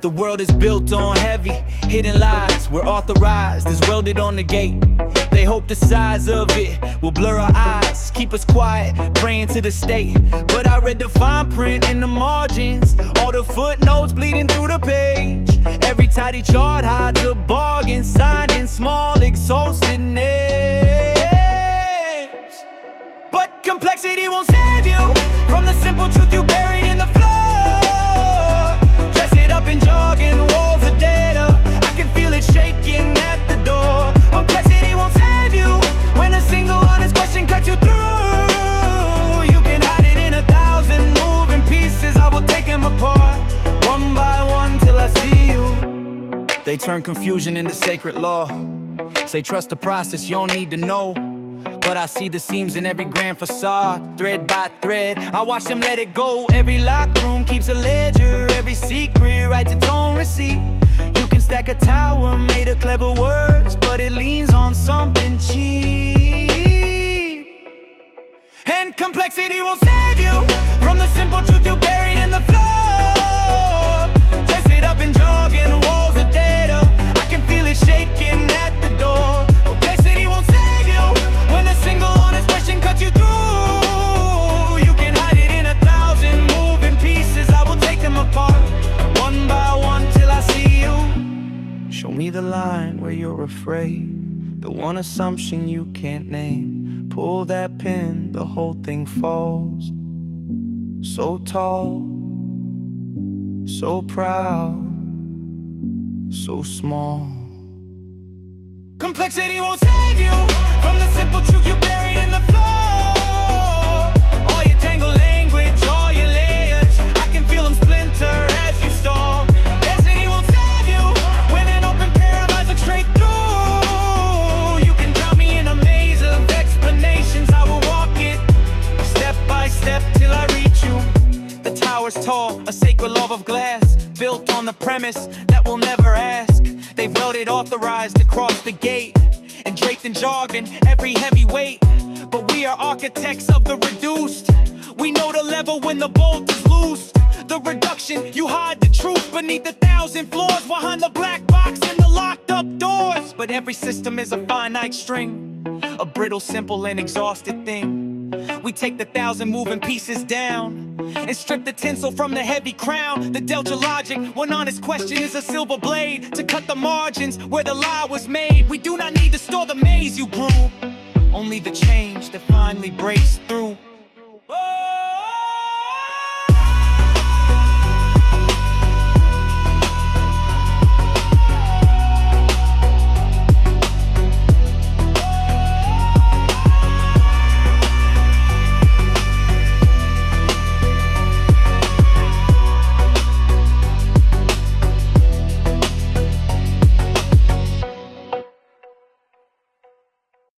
The world is built on heavy, hidden lies. We're authorized, is welded on the gate. They hope the size of it will blur our eyes, keep us quiet, praying to the state. But I read the fine print in the margins, all the footnotes bleeding through the page. Every tidy chart hides a bargain, signed in small, exhausted names. But complexity won't save you from the simple truth you buried in the floor. Dress it up in jargon, walls of data, I can feel it shaking at the door. Complexity won't save you when a single honest question cuts you through. You can hide it in 1,000 moving pieces, I will take them apart, one by one till I see you. They turn confusion into sacred law, say trust the process, you don't need to know. But I see the seams in every grand facade, thread by thread, I watch them let it go. Every locked room keeps a ledger, every secret writes its own receipt. You can stack a tower made of clever words, but it leans on something cheap. And complexity won't save you from the simple truth you buried in the floor. Dress it up in jargon, walls of data, I can feel it shaking at the door. Complexity won't save you when a single honest question cuts you through. You can hide it in 1,000 moving pieces, I will take them apart, one by one till I see you. Show me the line where you're afraid, the one assumption you can't name. Pull that pin, the whole thing falls. So tall, so proud, so small. Complexity won't save you from the simple truth you buried in the floor. All your tangled language, all your layers, I can feel them splinter as you stall. Complexity won't save you when an open pair of eyes look straight through. You can drown me in a maze of explanations, I will walk it step by step till I reach you. The tower's tall, a sacred love of glass, built on the premise that we'll never ask. They've welded authorized across the gate and draped in jargon every heavyweight. But we are architects of the reduced. We know the level when the bolt is loose. The reduction, you hide the truth beneath 1,000 floors, behind the black box and the locked up doors. But every system is a finite string, a brittle, simple, and exhausted thing. We take the 1,000 moving pieces down and strip the tinsel from the heavy crown. The delta logic, one honest question is a silver blade to cut the margins where the lie was made. We do not need to store the maze you grew, only the change that finally breaks through.